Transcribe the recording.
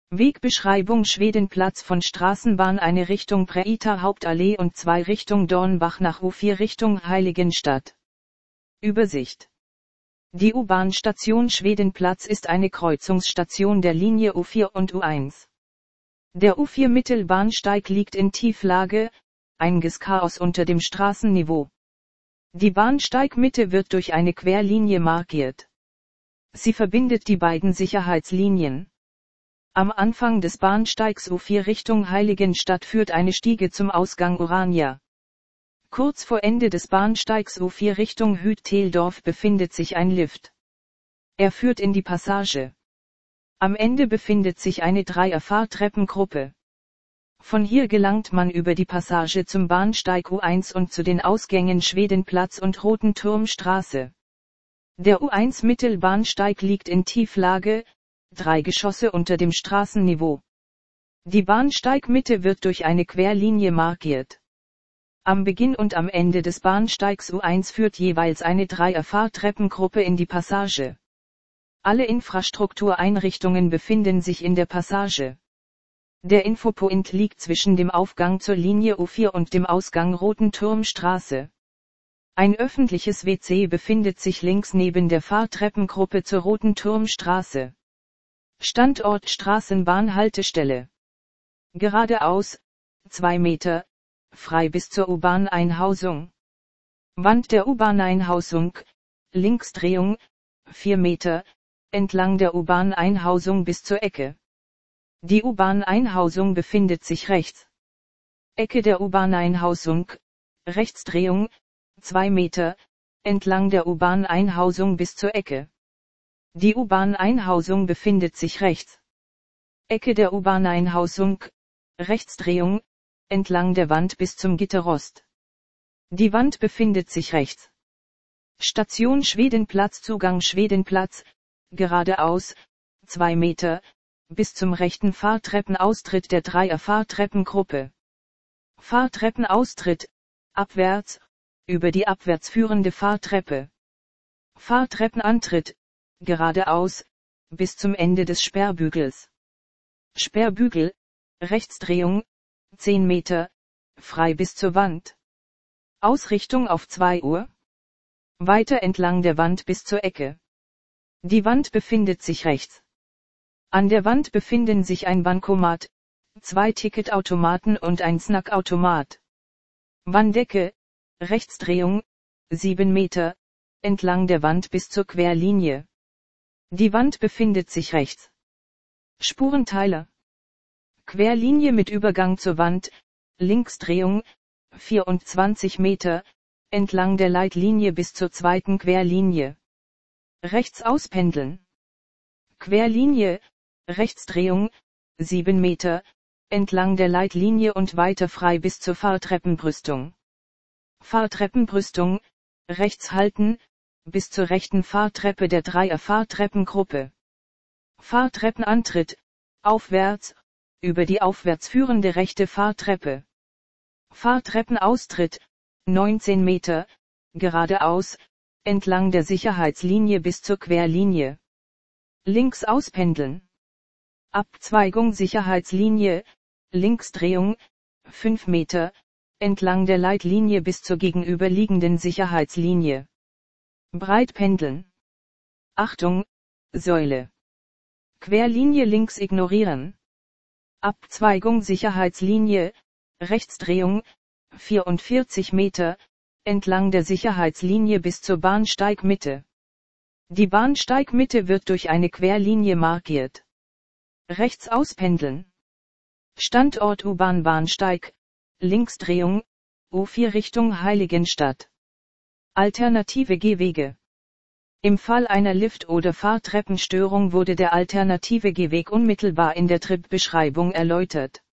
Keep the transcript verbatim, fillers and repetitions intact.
Wegbeschreibung: Schwedenplatz von Straßenbahn eine Richtung Preita Hauptallee und zwei Richtung Dornbach nach U vier Richtung Heiligenstadt. Übersicht: Die U-Bahn-Station Schwedenplatz ist eine Kreuzungsstation der Linie U vier und U eins. Der U vier Mittelbahnsteig liegt in Tieflage, einiges Chaos unter dem Straßenniveau. Die Bahnsteigmitte wird durch eine Querlinie markiert. Sie verbindet die beiden Sicherheitslinien. Am Anfang des Bahnsteigs U vier Richtung Heiligenstadt führt eine Stiege zum Ausgang Urania. Kurz vor Ende des Bahnsteigs U vier Richtung Hütteldorf befindet sich ein Lift. Er führt in die Passage. Am Ende befindet sich eine Dreier-Fahrtreppengruppe. Von hier gelangt man über die Passage zum Bahnsteig U eins und zu den Ausgängen Schwedenplatz und Rotenturmstraße. Der U eins Mittelbahnsteig liegt in Tieflage, drei Geschosse unter dem Straßenniveau. Die Bahnsteigmitte wird durch eine Querlinie markiert. Am Beginn und am Ende des Bahnsteigs U eins führt jeweils eine Dreier-Fahrtreppengruppe in die Passage. Alle Infrastruktureinrichtungen befinden sich in der Passage. Der Infopoint liegt zwischen dem Aufgang zur Linie U vier und dem Ausgang Rotenturmstraße. Ein öffentliches W C befindet sich links neben der Fahrtreppengruppe zur Rotenturmstraße. Standort Straßenbahnhaltestelle. Geradeaus, zwei Meter, frei bis zur U-Bahn-Einhausung. Wand der U-Bahn-Einhausung, Linksdrehung, vier Meter, entlang der U-Bahn-Einhausung bis zur Ecke. Die U-Bahn-Einhausung befindet sich rechts. Ecke der U-Bahn-Einhausung, Rechtsdrehung, zwei Meter, entlang der U-Bahn-Einhausung bis zur Ecke. Die U-Bahn-Einhausung befindet sich rechts. Ecke der U-Bahn-Einhausung, Rechtsdrehung, entlang der Wand bis zum Gitterrost. Die Wand befindet sich rechts. Station Schwedenplatz Zugang Schwedenplatz, geradeaus, zwei Meter, bis zum rechten Fahrtreppenaustritt der Dreier-Fahrtreppengruppe. Fahrtreppenaustritt, abwärts, über die abwärts führende Fahrtreppe. Fahrtreppenantritt, geradeaus, bis zum Ende des Sperrbügels. Sperrbügel, Rechtsdrehung, zehn Meter, frei bis zur Wand. Ausrichtung auf zwei Uhr. Weiter entlang der Wand bis zur Ecke. Die Wand befindet sich rechts. An der Wand befinden sich ein Bankomat, zwei Ticketautomaten und ein Snackautomat. Wanddecke, Rechtsdrehung, sieben Meter, entlang der Wand bis zur Querlinie. Die Wand befindet sich rechts. Spurenteiler. Querlinie mit Übergang zur Wand, Linksdrehung, vierundzwanzig Meter, entlang der Leitlinie bis zur zweiten Querlinie. Rechts auspendeln. Querlinie, Rechtsdrehung, sieben Meter, entlang der Leitlinie und weiter frei bis zur Fahrtreppenbrüstung. Fahrtreppenbrüstung, rechts halten, bis zur rechten Fahrtreppe der Dreier-Fahrtreppengruppe. Fahrtreppenantritt, aufwärts, über die aufwärts führende rechte Fahrtreppe. Fahrtreppenaustritt, neunzehn Meter, geradeaus, entlang der Sicherheitslinie bis zur Querlinie. Links auspendeln. Abzweigung Sicherheitslinie, Linksdrehung, fünf Meter, entlang der Leitlinie bis zur gegenüberliegenden Sicherheitslinie. Breitpendeln. Achtung, Säule. Querlinie links ignorieren. Abzweigung Sicherheitslinie, Rechtsdrehung, vierundvierzig Meter, entlang der Sicherheitslinie bis zur Bahnsteigmitte. Die Bahnsteigmitte wird durch eine Querlinie markiert. Rechts auspendeln. Standort U-Bahn-Bahnsteig, Linksdrehung, U vier Richtung Heiligenstadt. Alternative Gehwege. Im Fall einer Lift- oder Fahrtreppenstörung wurde der alternative Gehweg unmittelbar in der Tripbeschreibung erläutert.